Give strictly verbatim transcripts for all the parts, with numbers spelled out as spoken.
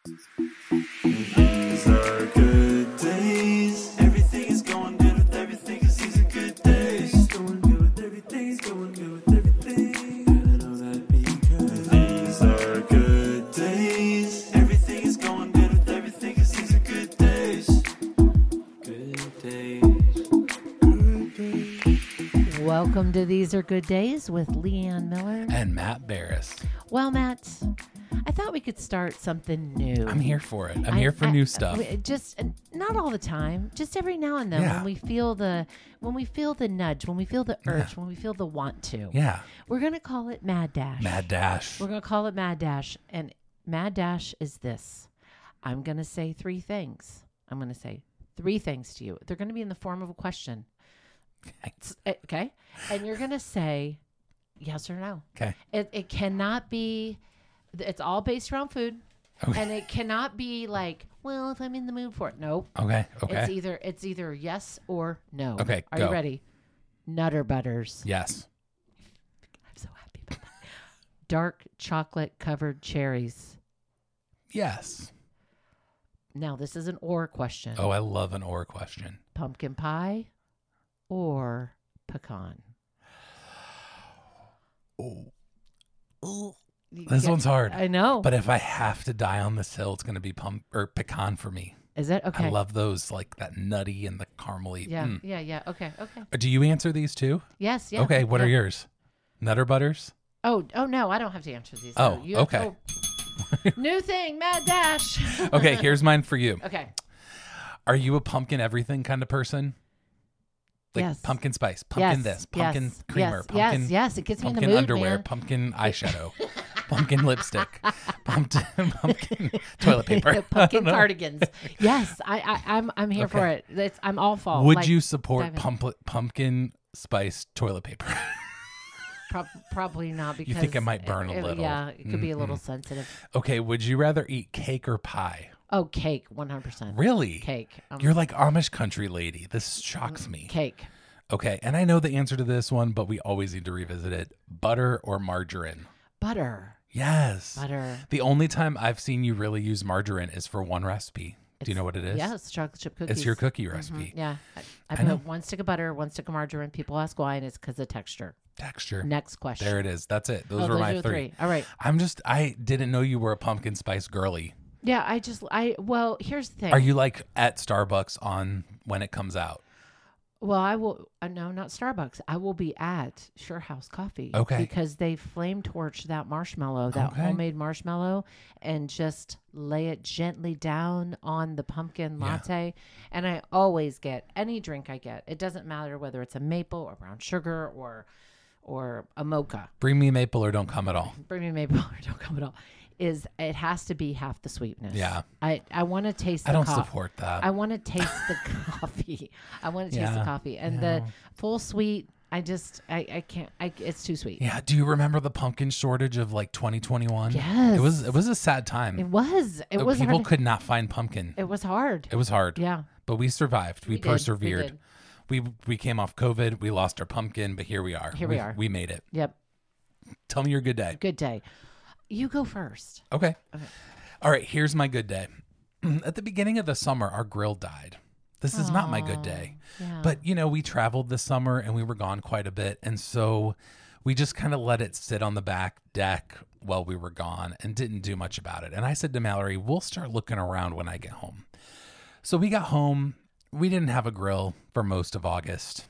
These are good days. Everything is going good with everything, 'cause these are good days. It's going good with everything, it's going good with everything. And I know that because these are good days. Everything is going good with everything, 'cause these are good days. Good days. Good days. Welcome to These Are Good Days with Leanne Miller. And Matt Barris. Well, Matt, I thought we could start something new. I'm here for it. I'm I- here for I- new stuff. we- Just not all the time. Just every now and then Yeah. when we feel the when we feel the nudge, when we feel the urge, Yeah. when we feel the want to. Yeah. We're gonna call it Mad Dash. Mad Dash. We're gonna call it Mad Dash, and Mad Dash is this. I'm gonna say three things. I'm gonna say three things to you. They're gonna be in the form of a question. It's- Okay, and you're gonna say yes or no. Okay. It it cannot be. It's all based around food, Okay. and it cannot be like, well, if I'm in the mood for it. Nope. Okay. Okay. It's either it's either yes or no. Okay, Are go. you ready? Nutter Butters. Yes. I'm so happy about that. Dark chocolate covered cherries. Yes. Now this is an or question. Oh, I love an or question. Pumpkin pie or pecan. Oh. You This get- one's hard. I know. But if I have to die on this hill, it's going to be pump or pecan for me. Is it okay? I love those, like that nutty and the caramely. Yeah, Mm. yeah, yeah. Okay, okay. Uh, Do you answer these too? Yes, yeah. Okay. What yeah. are yours? Nutter Butters? Oh, oh no, I don't have to answer these. Oh, No, you have- okay. oh. New thing, Mad Dash. Okay. Here's mine for you. Okay. Are you a pumpkin everything kind of person? Like Yes. pumpkin spice, pumpkin Yes, this, pumpkin yes, creamer, yes, pumpkin, yes, yes. It gets me in the pumpkin mood, underwear, man. pumpkin eyeshadow, pumpkin lipstick, pumpkin, pumpkin toilet paper. I don't Pumpkin know. cardigans. Yes, I, I, I'm, I'm here for Okay. it. It's, I'm all fall. Would Like, you support dive in. pump, pumpkin spice toilet paper? prob- probably not because think it might burn a it- little. Yeah, it could be a little Mhm. sensitive. Okay, would you rather eat cake or pie? Oh, cake, one hundred percent. Really? Cake. Um, You're like Amish country lady. This shocks me. cake. Okay, and I know the answer to this one, but we always need to revisit it. Butter or margarine? Butter. Yes. Butter. The only time I've seen you really use margarine is for one recipe. Do you know what it is? Yes, chocolate chip cookies. It's your cookie Mhm, recipe. Yeah. I, I I put know. one stick of butter, one stick of margarine. People ask why, and it's because of texture. Texture. Next question. There it is. That's it. Those Oh, were my are the three. All right. I'm just, I didn't know you were a pumpkin spice girly. Yeah, I just, I, well, here's the thing. Are you like at Starbucks on when it comes out? Well, I will, uh, no, not Starbucks. I will be at Sure House Coffee. Okay. Because they flame torch that marshmallow, that Okay. homemade marshmallow, and just lay it gently down on the pumpkin Yeah. latte. And I always get any drink I get. It doesn't matter whether it's a maple or brown sugar or, or a mocha. Bring me maple or don't come at all. Bring me maple or don't come at all. Is it has to be half the sweetness. Yeah. I, I want to taste the I don't coffee. support that. I want to taste the coffee. I want to taste the Yeah, coffee. And yeah. the full sweet, I just, I, I can't, I, it's too sweet. yeah. Do you remember the pumpkin shortage of like twenty twenty-one? Yes. It was, it was a sad time. It was. It Uh, was People hard. could not find pumpkin. It was hard. It was hard. Yeah. But we survived. We, We did, we persevered. did. We, we came off COVID. We lost our pumpkin, but here we are. Here we we are. We made it. Yep. Tell me your good day. Good day. You go first. Okay. Okay. All right. Here's my good day. At the beginning of the summer, our grill died. This is not my good day. Yeah. But, you know, we traveled this summer and we were gone quite a bit. And so we just kind of let it sit on the back deck while we were gone and didn't do much about it. And I said to Mallory, we'll start looking around when I get home. So we got home. We didn't have a grill for most of August.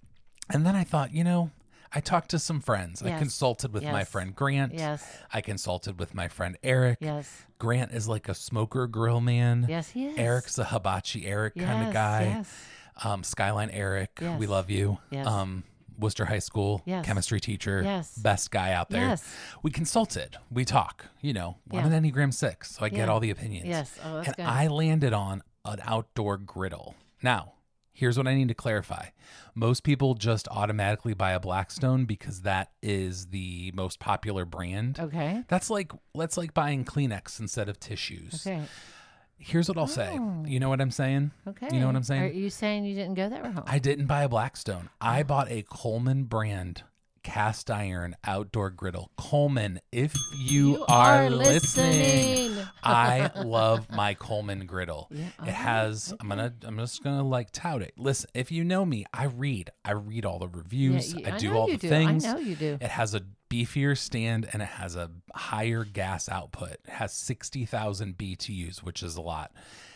And then I thought, you know, I talked to some friends. I Yes. consulted with my Yes. friend Grant. Yes. I consulted with my friend Eric. Yes. Grant is like a smoker grill man. Yes, he is. Eric's a hibachi Eric kind Yes, of guy. Yes. Um, Skyline Eric, Yes. we love you. Yes. Um, Worcester High School, Yes. chemistry teacher, Yes. best guy out there. Yes. We consulted, we talk, you know, Yeah. I'm an Enneagram six, so I get Yeah. all the opinions. Yes. Oh, that's and good. I landed on an outdoor griddle. Now, here's what I need to clarify. Most people just automatically buy a Blackstone because that is the most popular brand. Okay. That's like, that's like buying Kleenex instead of tissues. Okay. Here's what I'll say. Oh. You know what I'm saying? Okay. You know what I'm saying? Are you saying you didn't go that route? I didn't buy a Blackstone. I bought a Coleman brand cast iron outdoor griddle. Coleman, if you, You are, are listening, listening. I love my Coleman griddle. Yeah, It has, I'm gonna, I'm just gonna like tout it. Listen, if you know me, I read, I read all the reviews. you- I I do know all you the do. I things. know you do. It has a beefier stand and it has a higher gas output. It has sixty thousand B T Us, which is a lot.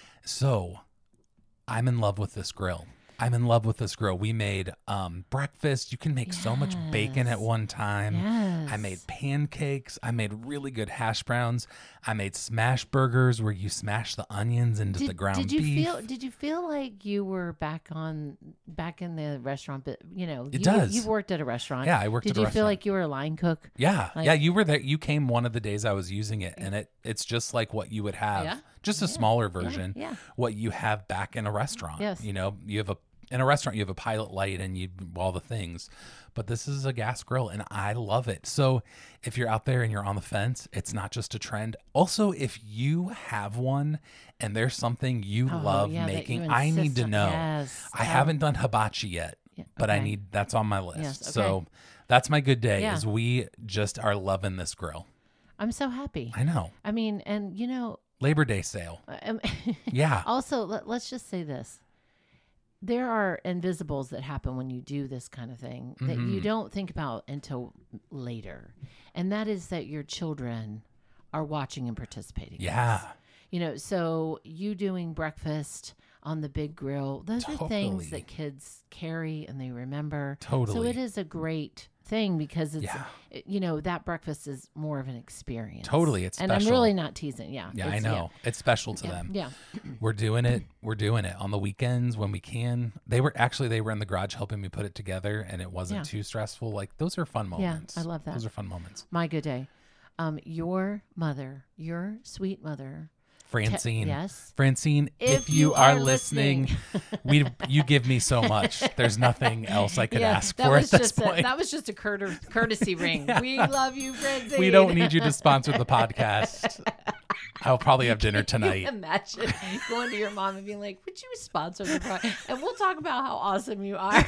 So I'm in love with this grill. I'm in love with this grill. We made um, breakfast. You can make so much bacon at Yes. one time. I made Yes. pancakes. I made really good hash browns. I made smash burgers where you smash the onions into Did, the ground did you beef. feel? Did you feel like you were back on back in the restaurant? But you know, It you, does. You've worked at a restaurant. Yeah, I worked Did at a you restaurant. feel like you were a line cook? Yeah, Like- yeah, you were there. You came one of the days I was using it, and it it's just like what you would have, Yeah. just a Yeah. smaller Yeah, version. yeah. What you have back in a restaurant. Yes. You know, you have a in a restaurant you have a pilot light and you all the things, but this is a gas grill, and I love it. So if you're out there and you're on the fence, it's not just a trend. Also, if you have one and there's something you Oh, love yeah, that you making, I need insist to on- know. Yes. I Um, haven't done hibachi yet. Yeah, But I okay. need that's on my list. Yes, okay. So that's my good day Yeah. is we just are loving this grill. I'm so happy. I know. I mean, and you know, Labor Day sale. um, Yeah. also let, let's just say this: there are invisibles that happen when you do this kind of thing that you Mhm. don't think about until later, and that is that your children are watching and participating. in Yeah. this. You know, so you doing breakfast on the big grill, those are things Totally. that kids carry and they remember. So Totally. it is a great thing because it's, Yeah. it- you know, that breakfast is more of an experience. Totally, it's And I'm special. really not teasing. Yeah. Yeah, I it's- know. It's special to Yeah. them. Yeah. We're doing it. We're doing it on the weekends when we can. They were actually they were in the garage helping me put it together, and it wasn't Yeah. too stressful. Like those are fun Yeah, moments. I love that. Those are fun moments. My good day. Um, your mother, your sweet mother. te- Francine. yes. Francine, if, you, are, listening, we you give me so much. There's nothing else I could Yeah, ask that for was at this just a, point. that was just a courter, courtesy ring. We love you, Francine. We don't need you to sponsor the podcast. I'll probably have dinner Can you tonight. imagine going to your mom and being like, "Would you sponsor the podcast?" And we'll talk about how awesome you are.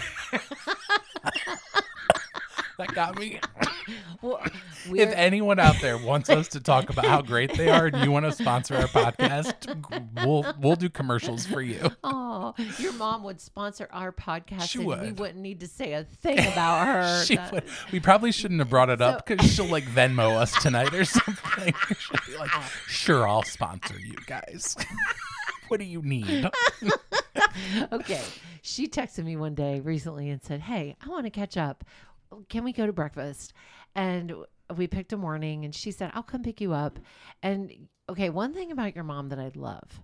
That got me. well, If we're, anyone out there wants us to talk about how great they are and you want to sponsor our podcast, we'll we'll do commercials for you. oh, your mom would sponsor our podcast, She and we would. wouldn't need to say a thing about her. She That- would, we probably shouldn't have brought it up because she'll like Venmo us tonight or something. She'll be like, sure, I'll sponsor you guys. What do you need? okay. She texted me one day recently and said, "Hey, I want to catch up. Can we go to breakfast?" And we picked a morning and she said, "I'll come pick you up." And okay, one thing about your mom that I love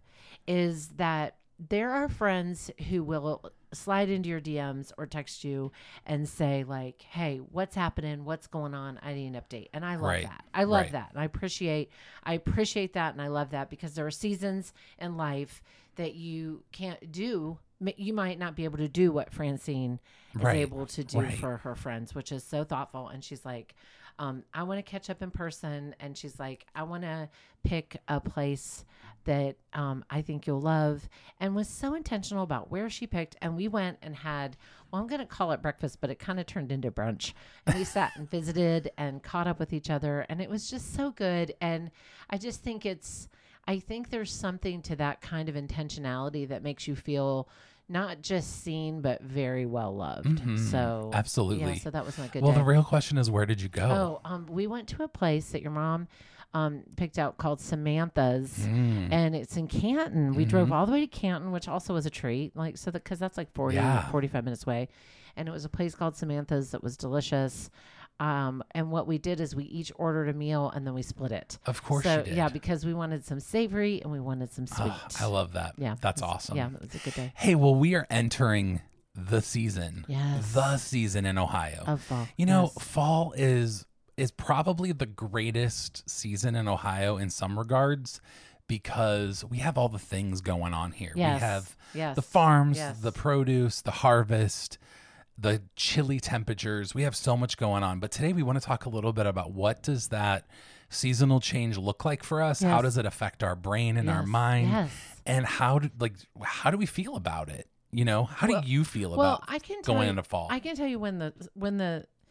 is that there are friends who will slide into your D Ms or text you and say like, "Hey, what's happening? What's going on? I need an update." And I love Right. that. I love Right. that. And I appreciate I appreciate that and I love that because there are seasons in life that you can't do. M- You might not be able to do what Francine is Right. able to do Right. for her friends, which is so thoughtful. And she's like, um, I want to catch up in person. And she's like, I want to pick a place that um, I think you'll love, and was so intentional about where she picked. And we went and had, well, I'm going to call it breakfast, but it kind of turned into brunch. And we sat and visited and caught up with each other. And it was just so good. And I just think it's, I think there's something to that kind of intentionality that makes you feel not just seen, but very well loved. Mhm. So Absolutely. yeah, so that was my good Well, day. the real question is, where did you go? Oh, um, we went to a place that your mom um, picked out called Samantha's, Mm. and it's in Canton. We drove Mhm. all the way to Canton, which also was a treat, like so that because that's like forty, Yeah. forty-five minutes away, and it was a place called Samantha's that was delicious. Um, and what we did is we each ordered a meal and then we split it. Of course so you did. yeah, because we wanted some savory and we wanted some sweet. Ah, I love that. yeah, That's it was- awesome. Yeah, it was a good day. Hey, well, we are entering the season. Yes. The season in Ohio. Of fall. You know, Yes. fall is is probably the greatest season in Ohio in some regards because we have all the things going on here. Yes. We have Yes. the farms, Yes. the produce, the harvest, the chilly temperatures. We have so much going on. But today we want to talk a little bit about what does that seasonal change look like for us? How Yes. does it affect our brain and our Yes. mind? Yes. And how do like how do we feel about it? You know, how Well- do you feel Well, about I can tell going you, into fall? I can tell you when the when the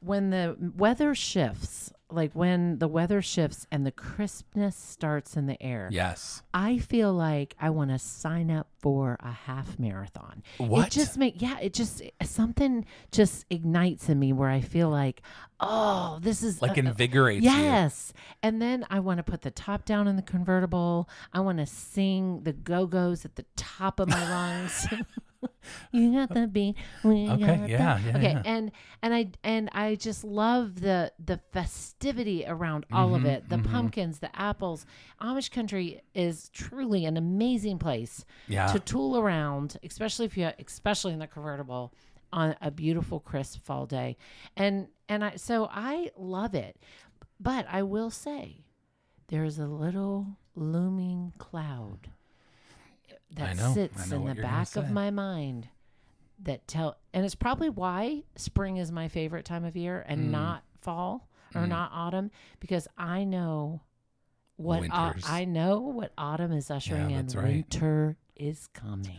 when the weather shifts, like when the weather shifts and the crispness starts in the air, Yes. I feel like I want to sign up for a half marathon. What? It just make yeah, it just something just ignites in me where I feel like, oh, this is Like uh, invigorates you. yes. And then I want to put the top down in the convertible. I want to sing the Go-Go's at the top of my lungs. You got the beat. We Okay, got yeah, the- yeah, Okay, yeah. and and I and I just love the the festivity around all of Mhm, it. The mhm. pumpkins, the apples. Amish country is truly an amazing place Yeah. to tool around, especially if you especially in the convertible on a beautiful crisp fall day. And and I so I love it. But I will say there's a little looming cloud that I know. I sits know in what the you're gonna back of say. my mind that tell and it's probably why spring is my favorite time of year and Mm. not fall or Mm. not autumn, because I know what au- Winters. I know what autumn is ushering Yeah, in. that's right. Winter is coming.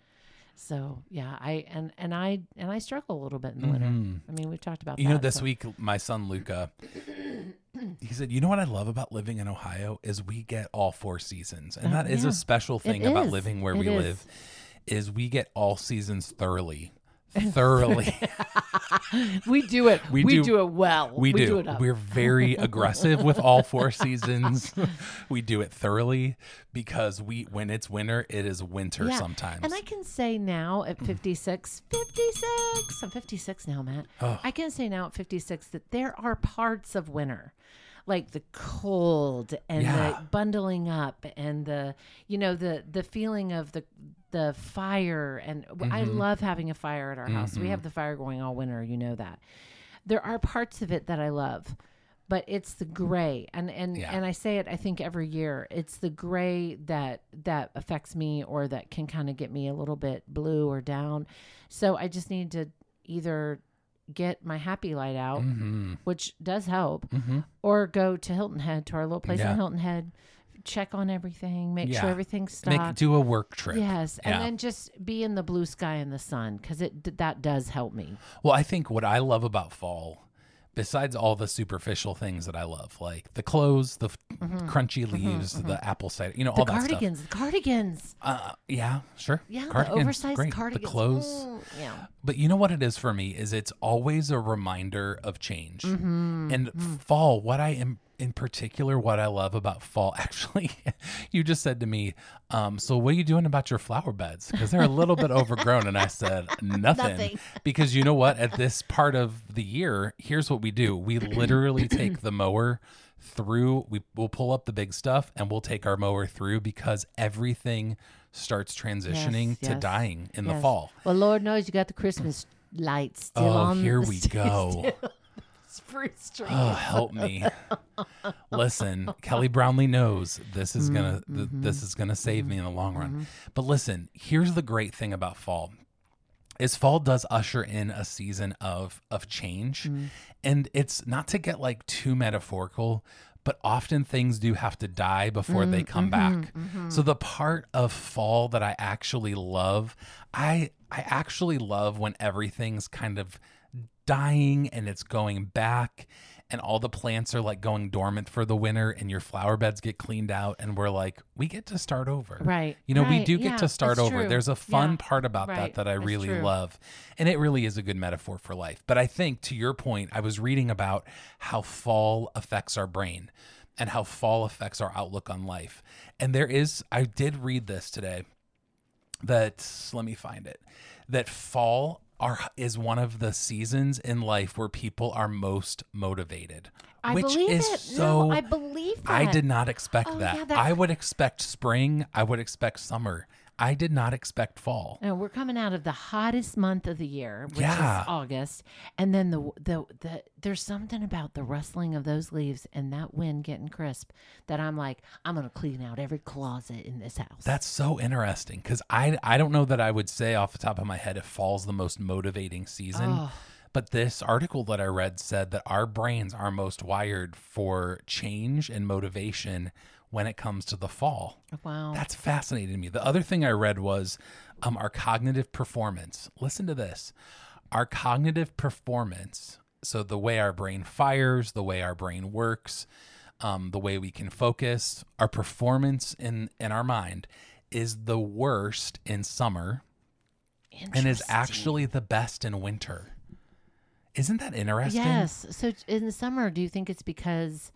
So yeah, I and and I and I struggle a little bit in the winter. Mhm. I mean, we've talked about You that. know, this so- week, my son Luca, he said, you know what I love about living in Ohio is we get all four seasons. And Oh, that is yeah. a special thing It about is. living where It we is. live is we get all seasons thoroughly. Thoroughly. we do it. We We, do- do, it well. We, do. it up. We're very aggressive with all four seasons. We do it thoroughly because we when it's winter, it is winter Yeah. sometimes. And I can say now at fifty-six, fifty-six, I'm fifty-six now, Matt. Oh. I can say now at fifty-six that there are parts of winter, like the cold and Yeah. the bundling up and the, you know, the the feeling of the the fire. And w I I Mhm. love having a fire at our house. We Mhm. have the fire going all winter. You know that. There are parts of it that I love. But it's the gray, and and, Yeah. and I say it I think every year. It's the gray that that affects me, or that can kind of get me a little bit blue or down. So I just need to either get my happy light out, hmm which does help, hmm or go to Hilton Head, to our little place Yeah. in Hilton Head, check on everything, make Yeah. sure everything's Make stocked. do a work trip. Yes, and Yeah. then just be in the blue sky and the sun, because it d- that does help me. Well, I think what I love about fall, besides all the superficial things that I love, like the clothes, the f crunchy leaves, the apple cider, you know, The all that stuff. cardigans, the cardigans, Uh, yeah, sure. yeah, Cardigans, the oversized great. cardigans, The clothes. Mm, yeah. But you know what it is for me is it's always a reminder of change. Mm-hmm. And fall, what I am in particular, what I love about fall, actually, you just said to me, um, so what are you doing about your flower beds? Because they're a little bit overgrown. And I said, nothing. Nothing. Because you know what? At this part of the year, here's what we do. We literally take the mower through, we, we'll pull up the big stuff and we'll take our mower through because everything starts transitioning Yes, to yes, dying in the yes. fall. Well, Lord knows you got the Christmas lights still Oh, on. here the- we still- go. Spruce tree. Oh, help me. Listen, Kelly Brownlee knows this is going to th- this is going to save me in the long run. But listen, here's the great thing about fall. Is fall does usher in a season of of change. And it's not to get like too metaphorical, but often things do have to die before they come back. So the part of fall that I actually love, I I actually love when everything's kind of dying and it's going back and all the plants are like going dormant for the winter and your flower beds get cleaned out and we're like, we get to start over. Right. You know, we right, do get yeah, to start that's over. true. There's a fun Yeah, part about right, that that I it's really true. love. And it really is a good metaphor for life. But I think to your point, I was reading about how fall affects our brain and how fall affects our outlook on life. And there is, I did read this today that, let me find it, that fall are is one of the seasons in life where people are most motivated. I which believe is it. so no, I believe that. I did not expect Oh, that. yeah, that- I would expect spring, I would expect summer. I did not expect fall. No, we're coming out of the hottest month of the year, which Yeah. is August, and then the, the the there's something about the rustling of those leaves and that wind getting crisp that I'm like, I'm gonna clean out every closet in this house. That's so interesting because I I don't know that I would say off the top of my head if fall's the most motivating season. Oh. But this article that I read said that our brains are most wired for change and motivation when it comes to the fall. Wow. That's fascinating to me. The other thing I read was um, our cognitive performance. Listen to this. Our cognitive performance So the way our brain fires, the way our brain works, um, the way we can focus, our performance in, in our mind is the worst in summer and is actually the best in winter. Isn't that interesting? Yes. So in the summer, do you think it's because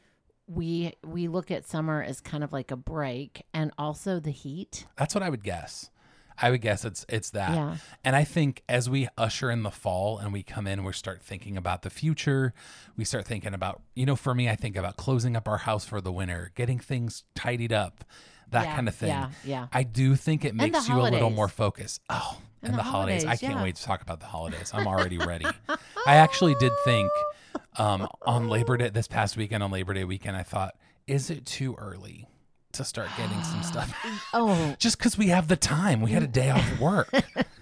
we we look at summer as kind of like a break and also the heat? That's what I would guess. I would guess it's it's that. Yeah. And I think as we usher in the fall and we come in, we start thinking about the future. We start thinking about, you know, for me, I think about closing up our house for the winter, getting things tidied up, that Yeah, kind of thing. yeah, yeah. I do think it the makes you a little holidays. more focused. Oh, and, And the, the holidays. I holidays, can't yeah. wait to talk about the holidays. I'm already ready. I actually did think um, on Labor Day, this past weekend, on Labor Day weekend, I thought, is it too early to start getting some stuff? Oh, Just because we have the time. We had a day off work.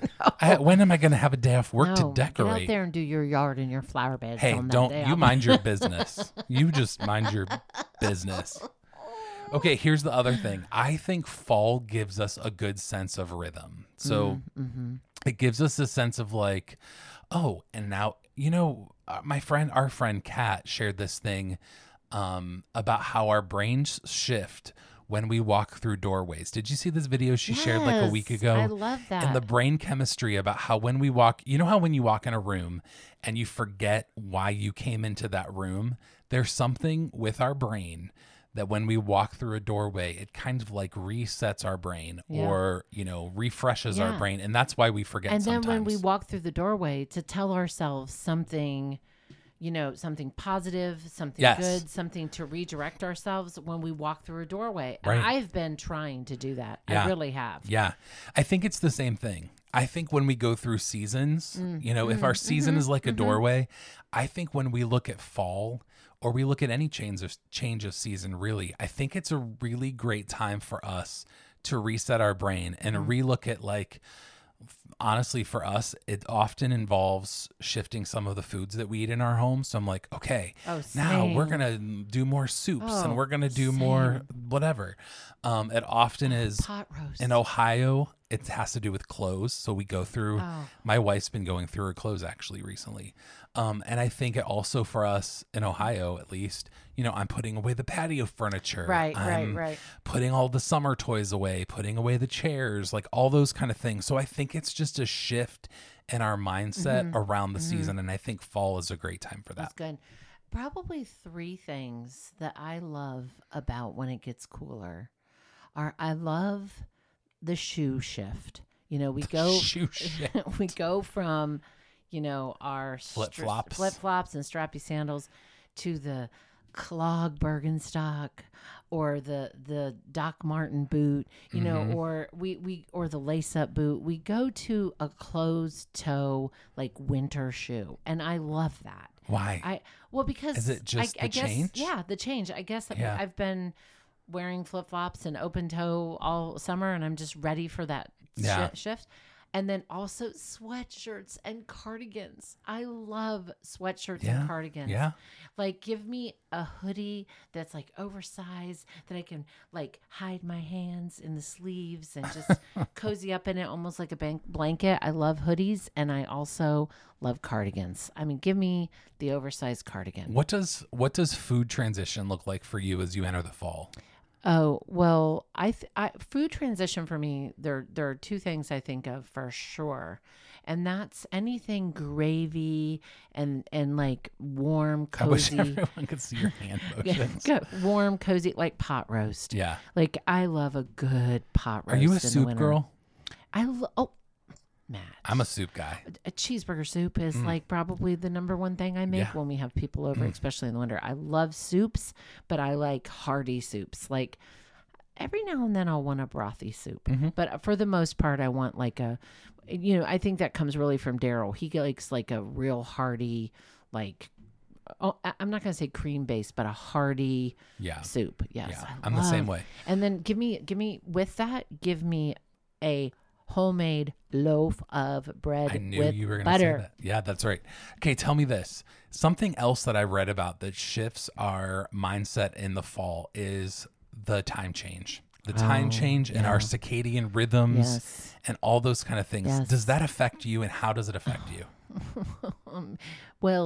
I, when am I going to have a day off work no. to Get decorate? out there and do your yard and your flower beds. Hey, on that don't day you off. mind your business. You just mind your business. Okay, here's the other thing. I think fall gives us a good sense of rhythm. So Mm-hmm. it gives us a sense of like, oh, and now, you know, uh, my friend, our friend Kat shared this thing um, about how our brains shift when we walk through doorways. Did you see this video she shared like a week Yes, ago? I love that. And the brain chemistry about how when we walk, you know how when you walk in a room and you forget why you came into that room, there's something with our brain that when we walk through a doorway, it kind of like resets our brain Yeah. or, you know, refreshes our Yeah. brain. And that's why we forget and then sometimes. when we walk through the doorway, to tell ourselves something, you know, something positive, something Yes. good, something to redirect ourselves when we walk through a doorway. And Right. I've been trying to do that. Yeah. I really have. Yeah. I think it's the same thing. I think when we go through seasons, Mm. you know, if our season Mm-hmm. is like a doorway, I think when we look at fall or we look at any change of change of season, really, I think it's a really great time for us to reset our brain and Mm-hmm. relook at like honestly, for us, it often involves shifting some of the foods that we eat in our home. So I'm like, okay, Oh, now we're same. going to do more soups Oh, and we're going to do more whatever. Um, it often is Pot roast. in Ohio, it has to do with clothes. So we go through, Oh. my wife's been going through her clothes actually recently. Um, and I think it also for us in Ohio, at least, you know, I'm putting away the patio furniture. Right, right, I'm right. Putting all the summer toys away, putting away the chairs, like all those kind of things. So I think it's just a shift in our mindset Mm-hmm. around the season. And I think fall is a great time for That's that. good. Probably three things that I love about when it gets cooler are I love the shoe shift. You know, we go Shoe shift. we go from, you know, our Flip-flops. flip flops and strappy sandals to the clog Birkenstock or the the Doc Martin boot, you Mm-hmm. know, or we we or the lace up boot. We go to a closed toe like winter shoe, and I love that. Why? I well because Is it just I, I the guess, change? Yeah, the change. I guess that Yeah. I've been wearing flip flops and open toe all summer, and I'm just ready for that Yeah. shi- shift. And then also sweatshirts and cardigans. I love sweatshirts Yeah. and cardigans. Yeah. Like give me a hoodie that's like oversized that I can like hide my hands in the sleeves and just cozy up in it almost like a bank blanket. I love hoodies and I also love cardigans. I mean, give me the oversized cardigan. What does what does food transition look like for you as you enter the fall? Oh, well, I, th- I food transition for me, there there are two things I think of for sure. And that's anything gravy and and like warm, I wish cozy. everyone could see your hand motions. Go- warm, cozy, like pot roast. Yeah. Like I love a good pot roast. Are you a in the soup winter. girl? I lo- oh, Matt. I'm a soup guy. a cheeseburger soup is like probably the number one thing I make Yeah. when we have people over, especially in the winter. I love soups, but I like hearty soups. Like every now and then I'll want a brothy soup, but for the most part, I want like a, you know, I think that comes really from Daryl. He likes like a real hearty, like, oh, I- I'm not going to say cream based, but a hearty Yeah. soup. Yes. Yeah. I I'm the same love- way. And then give me, give me with that, give me a homemade loaf of bread I knew with you were going to butter. say that. Yeah, that's right. Okay, tell me this. Something else that I read about that shifts our mindset in the fall is the time change. The time Oh, change in our yeah. circadian rhythms Yes. and all those kind of things. Yes. Does that affect you and how does it affect you? Well,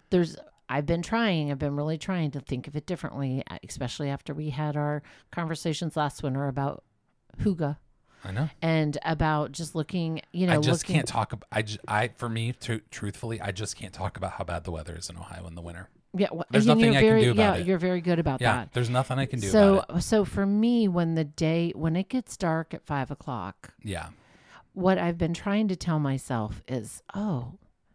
there's, I've been trying, I've been really trying to think of it differently, especially after we had our conversations last winter about hygge. I know. And about just looking, you know, I just looking, can't talk about, I, just, I, for me, tr- truthfully, I just can't talk about how bad the weather is in Ohio in the winter. Yeah, well, There's and nothing you're I can very, do about yeah, it. you're very good about Yeah, that. there's nothing I can do so, about it. so for me, when the day, when it gets dark at five o'clock, Yeah. what I've been trying to tell myself is, oh,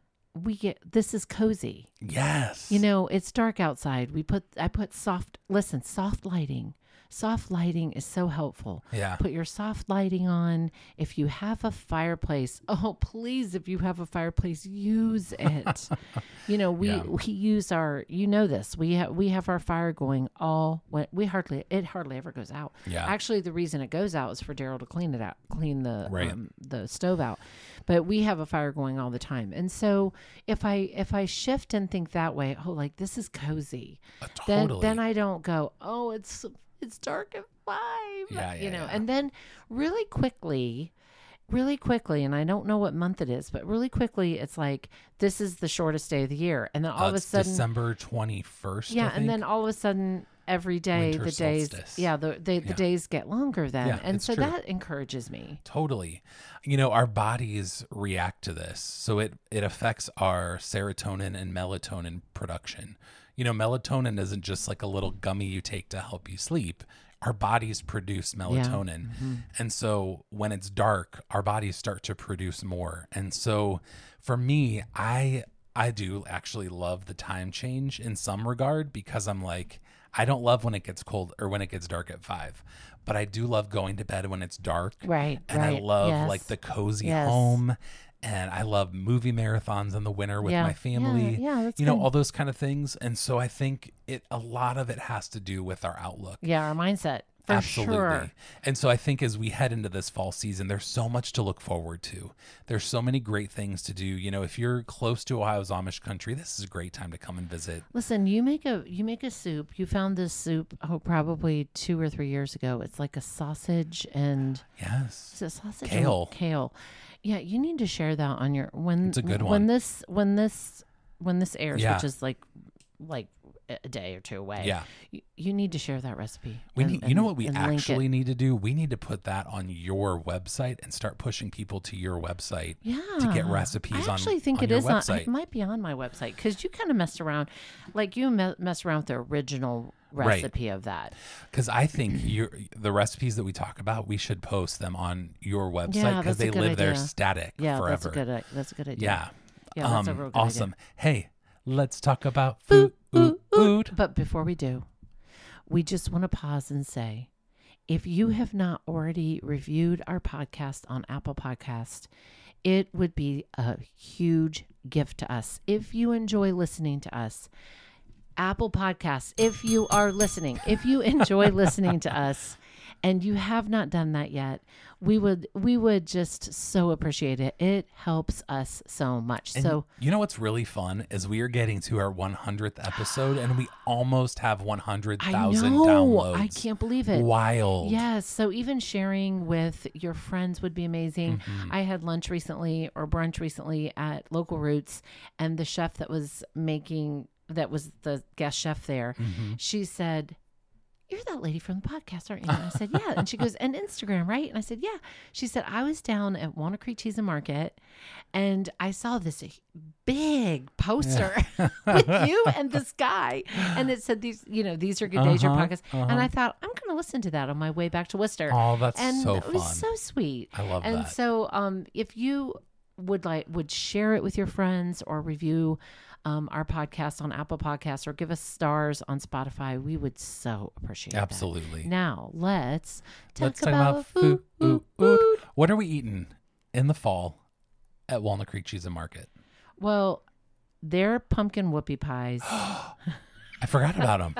we get, this is cozy. Yes. You know, it's dark outside. We put, I put soft, listen, soft lighting. Soft lighting is so helpful. Yeah. Put your soft lighting on. If you have a fireplace, oh, please, if you have a fireplace, use it. You know, we, Yeah. we use our, you know this, we have, we have our fire going all, when we hardly, it hardly ever goes out. Yeah. Actually, the reason it goes out is for Daryl to clean it out, clean the, Right. um, the stove out. But we have a fire going all the time. And so if I, if I shift and think that way, oh, like this is cozy, Uh, then, totally. then I don't go, oh, it's, it's dark at five, Yeah, yeah, you know, yeah. and then really quickly, really quickly, and I don't know what month it is, but really quickly, it's like, this is the shortest day of the year. And then all Uh, of a it's sudden, December twenty-first. yeah. I And think. then all of a sudden, every day, Winter the days, solstice. yeah, the, they, the Yeah. days get longer then. Yeah, and it's so true. that encourages me. Totally. You know, our bodies react to this. So it, it affects our serotonin and melatonin production. You know, melatonin isn't just like a little gummy you take to help you sleep. Our bodies produce melatonin. Mm-hmm. And so when it's dark, our bodies start to produce more. And so for me, I I do actually love the time change in some regard, because I'm like, I don't love when it gets cold or when it gets dark at five, but I do love going to bed when it's dark. Right. And right. I love yes. like the cozy Yes. home. And I love movie marathons in the winter with Yeah. my family. Yeah, yeah, that's you know, good. all those kind of things. And so I think it a lot of it has to do with our outlook. Yeah, our mindset. For Absolutely. sure. And so I think as we head into this fall season, there's so much to look forward to. There's so many great things to do. You know, if you're close to Ohio's Amish country, this is a great time to come and visit. Listen, you make a you make a soup. You found this soup oh probably two or three years ago. It's like a sausage and Yes. is it sausage Kale. and kale. Yeah, you need to share that on your when It's a good when one. this when this when this airs, Yeah. which is like like a day or two away. Yeah. You, you need to share that recipe. We and- need, you and- know what we and link it. actually need to do? We need to put that on your website and start pushing people to your website Yeah. to get recipes I on, actually think on it your is on, website. it might be on my website because you kind of messed around, like you me- mess around with the original Right. recipe of that. Because I think you the recipes that we talk about, we should post them on your website Yeah, because that's a they good live there idea. static Yeah, forever. that's a good. i- That's a good idea. Yeah. Yeah, that's a Um, real good awesome. idea. Hey, let's talk about food. Ooh, Food. ooh, food. But before we do, we just want to pause and say, if you have not already reviewed our podcast on Apple Podcast, it would be a huge gift to us. If you enjoy listening to us, Apple Podcasts, if you are listening, if you enjoy listening to us and you have not done that yet, we would we would just so appreciate it. It helps us so much. And so you know what's really fun is we are getting to our one hundredth episode and we almost have one hundred I thousand know, downloads. I can't believe it. Wild. Yes. So even sharing with your friends would be amazing. Mm-hmm. I had lunch recently or brunch recently at Local Roots, and the chef that was making, that was the guest chef there, Mm-hmm. she said, "You're that lady from the podcast, aren't you?" And I said, "Yeah." And she goes, "And Instagram, right?" And I said, "Yeah." She said, "I was down at Walnut Creek Cheese and Market and I saw this big poster with you and this guy. And it said, these, you know, these are good days, your Uh-huh, podcast." And I thought, I'm going to listen to that on my way back to Worcester. Oh, that's and so it was fun. so sweet. I love and that. so um, if you would like, would share it with your friends or review um, our podcast on Apple Podcasts or give us stars on Spotify, we would so appreciate that. Absolutely. Now let's talk Let's talk about, about food. food. food. What are we eating in the fall at Walnut Creek Cheese and Market? Well, their pumpkin whoopie pies. I forgot about them.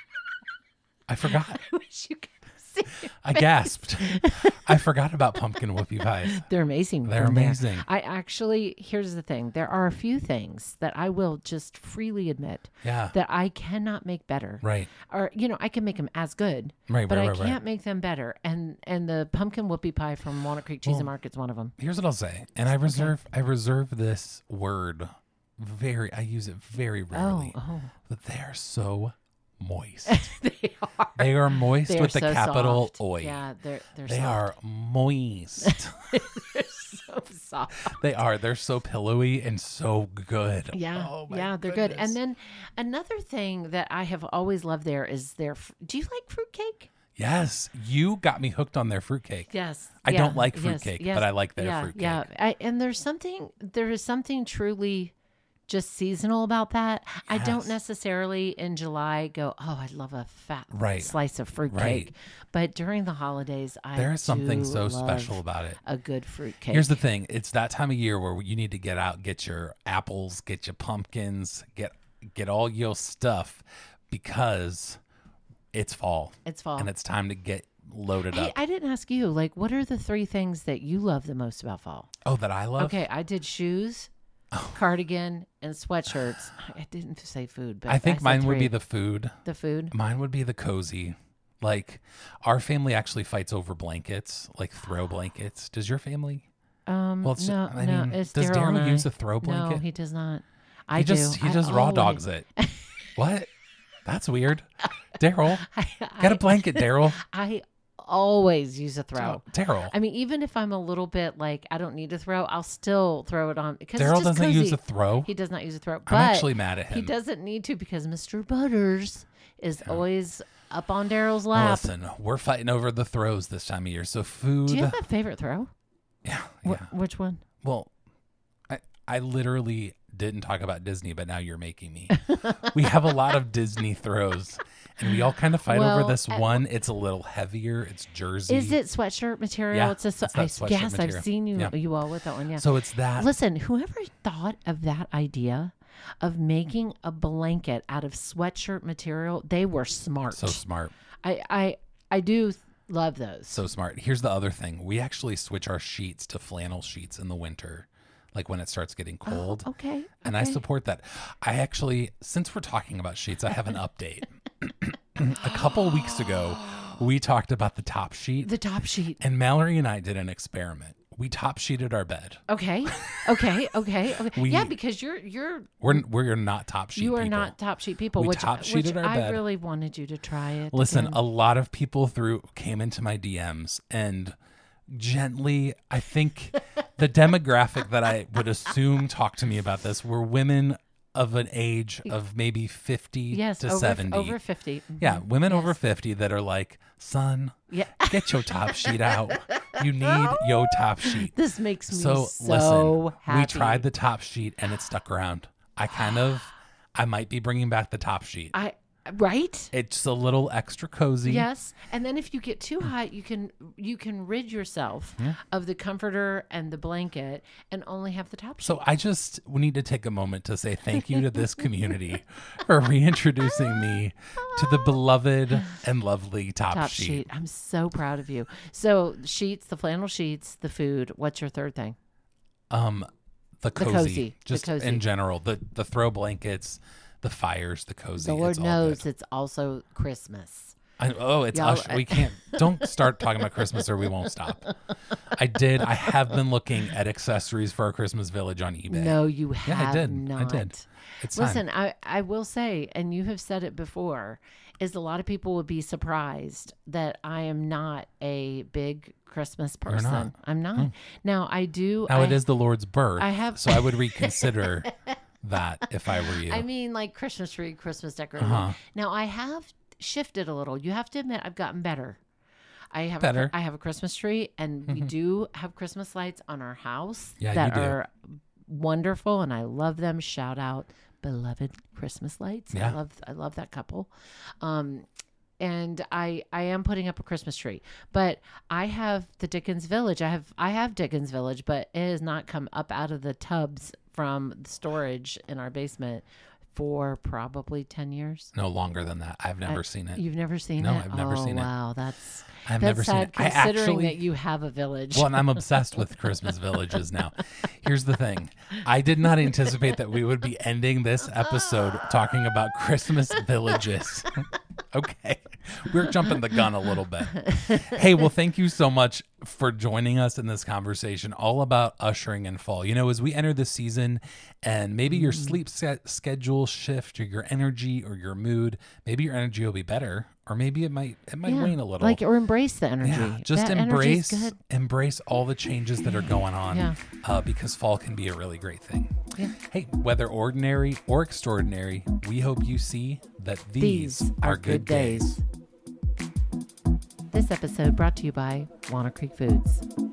I forgot. I wish you could see it. I gasped. I forgot about pumpkin whoopie pies. They're amazing. They're from there. amazing. I actually, here's the thing. There are a few things that I will just freely admit Yeah. that I cannot make better. Right. Or, you know, I can make them as good, Right, but right, I right, right. can't make them better. And and the pumpkin whoopie pie from Walnut Creek Cheese Well, and Market's one of them. Here's what I'll say. And I reserve I reserve this word very, I use it very rarely, Oh, oh. but they are so moist. They are. They are moist They are with the so capital soft. Oi. Yeah, they're they're They soft. are moist. They're so soft. They are. They're so pillowy and so good. Yeah, Oh, my yeah, they're good. goodness. And then another thing that I have always loved there is their. fr- Do you like fruitcake? Yes, you got me hooked on their fruitcake. Yes. I yeah, don't like yes, fruitcake, yes, but I like their yeah, fruitcake. Yeah, I, and there's something. There is something truly just seasonal about that. I don't Yes. necessarily in July go, oh, I'd love a fat Right. slice of fruitcake. Right. But during the holidays, I There is something do so love special about it. a good fruitcake. Here's the thing. It's that time of year where you need to get out, get your apples, get your pumpkins, get get all your stuff because it's fall. It's fall. And it's time to get loaded Hey, up. I didn't ask you, like, what are the three things that you love the most about fall? Oh, that I love? Okay, I did shoes, Oh. cardigan, and sweatshirts. I didn't say food, but I think said mine would be three. the food. the food. Mine would be the cozy. Like, our family actually fights over blankets, like throw blankets. Does your family? Um, Well, it's, no, I no, mean, it's does Daryl Daryl and use I. a throw blanket? No, he does not. I he just do. he I just raw always- dogs it. What? That's weird. Daryl, I, get I- a blanket, Daryl. I always use a throw. Oh, Daryl. I mean, even if I'm a little bit like I don't need to throw, I'll still throw it on because it's Daryl just doesn't cozy. use a throw. He does not use a throw. But I'm actually mad at him. he doesn't need to because Mister Butters is always up on Daryl's lap. Listen, we're fighting over the throws this time of year. So food. Do you have a favorite throw? yeah, Wh- yeah. which one? Well, I I literally didn't talk about Disney, but now you're making me. We have a lot of Disney throws, and we all kind of fight Well, over this uh, one. It's a little heavier. It's jersey. Is it sweatshirt material? Yeah, it's a swe- it's that I- sweatshirt yes, material. I've seen you Yeah. you all with that one. Yeah. So it's that. Listen, whoever thought of that idea of making a blanket out of sweatshirt material, they were smart. So smart. I I I do love those. So smart. Here's the other thing. We actually switch our sheets to flannel sheets in the winter, like when it starts getting cold. Oh, okay. And I okay. support that. I actually, since we're talking about sheets, I have an update. A couple weeks ago, we talked about the top sheet, the top sheet. and Mallory and I did an experiment. We top sheeted our bed. Okay. Okay. Okay. Okay. We- yeah, because you're you're We're we're not top sheet. you are people. not top sheet people. We which top which sheeted our I bed. really wanted you to try it. Listen, and- a lot of people through came into my D Ms and gently, I think the demographic that I would assume talked to me about this were women of an age of maybe fifty yes, to over, seventy. over fifty. Mhm. Yeah, women over Yes. fifty that are like, son, Yeah. get your top sheet out. You need your top sheet. This makes me So, so, listen, happy. we tried the top sheet and it stuck around. I kind of, I might be bringing back the top sheet. I right. It's a little extra cozy. Yes, and then if you get too hot, you can you can rid yourself of the comforter and the blanket, and only have the top sheet. So I just we need to take a moment to say thank you to this community for reintroducing me to the beloved and lovely top, top sheet. sheet. I'm so proud of you. So sheets, the flannel sheets, the food. What's your third thing? Um, the cozy, cozy, the just cozy. in general, the the throw blankets, the fires, the cozy. The Lord it's all knows good. it's also Christmas. I, oh, it's Y'all- Ush- we can't. Don't start talking about Christmas or we won't stop. I did. I have been looking at accessories for our Christmas village on eBay. No, you Yeah, have I did. not. I did. It's time. Listen, I, I will say, and you have said it before, is a lot of people would be surprised that I am not a big Christmas You're person. not. I'm not. Now I do. Now I, it is the Lord's birth. I have- so I would reconsider that if I were you. I mean, like Christmas tree, Christmas decoration. Uh-huh. Now I have shifted a little. You have to admit, I've gotten better. I have Better. Mm-hmm. A, I have a Christmas tree, and we do have Christmas lights on our house Yeah, that you do. are wonderful, and I love them. Shout out, beloved Christmas lights. I Yeah. love I love that couple. Um, and I I am putting up a Christmas tree, but I have the Dickens Village. I have I have Dickens Village, but it has not come up out of the tubs from the storage in our basement for probably ten years. No longer than that. I've never I- seen it. You've never seen No, it? I've never Oh, seen it. Wow, that's I've that's never seen sad it. I considering actually, that you have a village. well, and I'm obsessed with Christmas villages now. Here's the thing. I did not anticipate that we would be ending this episode talking about Christmas villages. Okay. We're jumping the gun a little bit. Hey, well, thank you so much. for joining us in this conversation all about ushering in fall. You know, as we enter the season and maybe your sleep set schedule shift or your energy or your mood, maybe your energy will be better or maybe it might it might Yeah. wane a little. Like, or embrace the energy. Yeah, just That energy's embrace good. embrace all the changes that are going on Yeah. uh, because fall can be a really great thing. Yeah. Hey, whether ordinary or extraordinary, we hope you see that these, These are good days. This episode brought to you by Walnut Creek Foods.